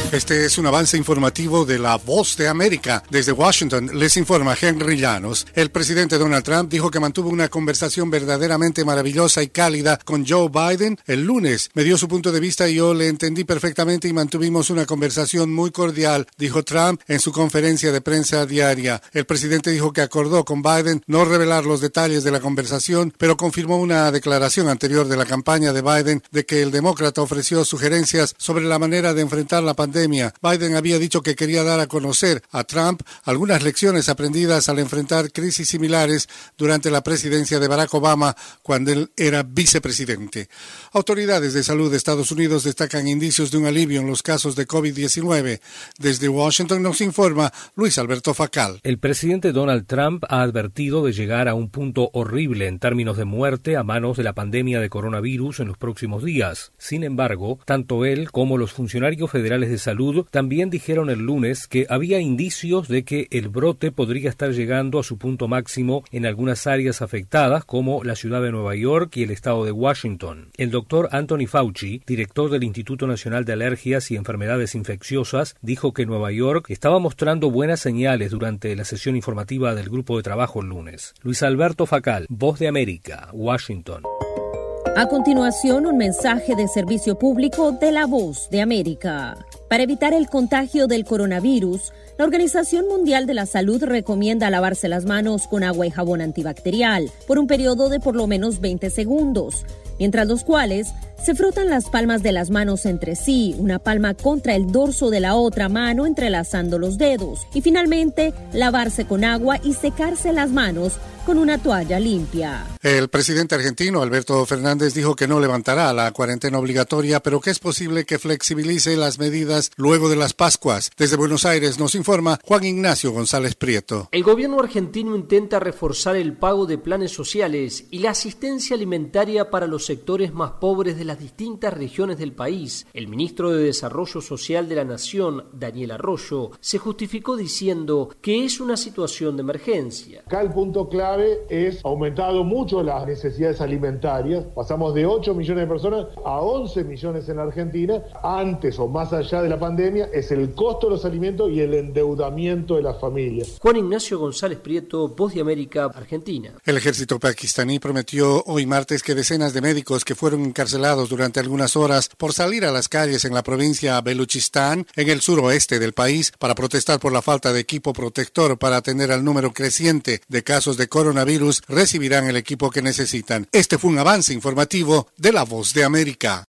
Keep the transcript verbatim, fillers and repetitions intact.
Este es un avance informativo de La Voz de América. Desde Washington les informa Henry Llanos. El presidente Donald Trump dijo que mantuvo una conversación verdaderamente maravillosa y cálida con Joe Biden el lunes. Me dio su punto de vista y yo le entendí perfectamente y mantuvimos una conversación muy cordial, dijo Trump en su conferencia de prensa diaria. El presidente dijo que acordó con Biden no revelar los detalles de la conversación, pero confirmó una declaración anterior de la campaña de Biden de que el demócrata ofreció sugerencias sobre la manera de enfrentar la pandemia. Biden había dicho que quería dar a conocer a Trump algunas lecciones aprendidas al enfrentar crisis similares durante la presidencia de Barack Obama cuando él era vicepresidente. Autoridades de salud de Estados Unidos destacan indicios de un alivio en los casos de COVID diecinueve. Desde Washington nos informa Luis Alberto Facal. El presidente Donald Trump ha advertido de llegar a un punto horrible en términos de muerte a manos de la pandemia de coronavirus en los próximos días. Sin embargo, tanto él como los funcionarios federales de salud también dijeron el lunes que había indicios de que el brote podría estar llegando a su punto máximo en algunas áreas afectadas, como la ciudad de Nueva York y el estado de Washington. El doctor Anthony Fauci, director del Instituto Nacional de Alergias y Enfermedades Infecciosas, dijo que Nueva York estaba mostrando buenas señales durante la sesión informativa del grupo de trabajo el lunes. Luis Alberto Facal, Voz de América, Washington. A continuación, un mensaje de servicio público de La Voz de América. Para evitar el contagio del coronavirus, la Organización Mundial de la Salud recomienda lavarse las manos con agua y jabón antibacterial por un periodo de por lo menos veinte segundos, mientras los cuales se frotan las palmas de las manos entre sí, una palma contra el dorso de la otra mano entrelazando los dedos, y finalmente lavarse con agua y secarse las manos con una toalla limpia. El presidente argentino Alberto Fernández dijo que no levantará la cuarentena obligatoria, pero que es posible que flexibilice las medidas luego de las Pascuas. Desde Buenos Aires nos informa Juan Ignacio González Prieto. El gobierno argentino intenta reforzar el pago de planes sociales y la asistencia alimentaria para los sectores más pobres de las distintas regiones del país. El ministro de Desarrollo Social de la Nación, Daniel Arroyo, se justificó diciendo que es una situación de emergencia. Acá el punto clave es aumentado mucho las necesidades alimentarias. Pasamos de ocho millones de personas a once millones en la Argentina. Antes o más allá de la pandemia es el costo de los alimentos y el endeudamiento de las familias. Juan Ignacio González Prieto, Voz de América, Argentina. El ejército pakistaní prometió hoy martes que decenas de médicos que fueron encarcelados durante algunas horas por salir a las calles en la provincia Beluchistán, en el suroeste del país, para protestar por la falta de equipo protector para atender al número creciente de casos de coronavirus, recibirán el equipo que necesitan. Este fue un avance informativo de La Voz de América.